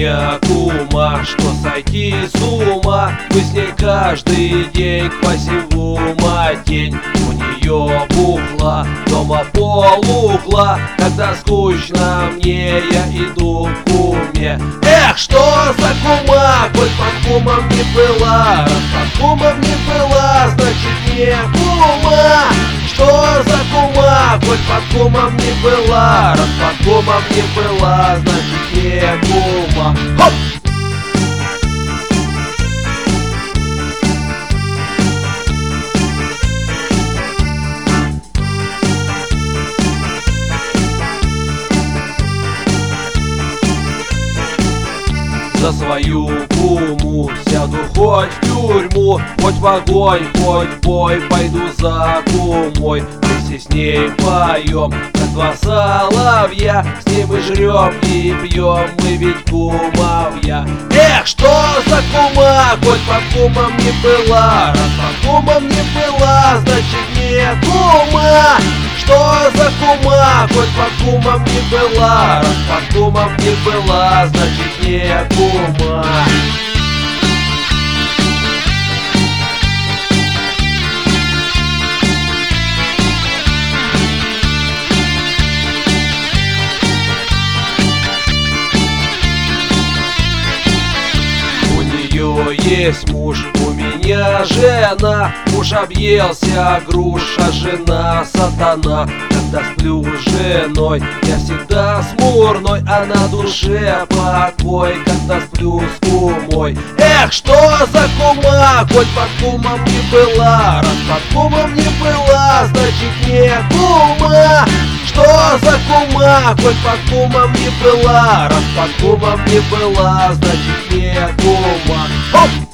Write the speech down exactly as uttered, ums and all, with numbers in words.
меня кума, что сойти с ума. Мы с ней каждый день квасим в уматень. У нее бухла, дома полугла. Когда скучно мне, я иду к куме. Эх, что за кума, хоть под кумом не была. Раз под кумом не была, значит не кума. Что за кума, хоть под кумом не была. Раз под кумом не была, значит не кума. Хоп! За свою куму сяду хоть в тюрьму, хоть в огонь, хоть в бой, пойду за кумой. Вместе с ней поем, как два соловья. С ней мы жрем и пьем, мы ведь кумовья. Эх, что за кума, хоть под кумом не была. Раз под кумом не была, значит не кума. Что за кума, хоть под кумом не была. Раз под кумом не была, значит не кума. Есть муж, у меня жена. Муж объелся груш, а жена сатана. Когда сплю с женой, я всегда смурной, а на душе покой, когда сплю с кумой. Эх, что за кума, хоть под кумом не была. Раз под кумом не была, значит не кума. Что за кума, хоть под кумом не была. Раз под кумом не была, значит не кума. Оп!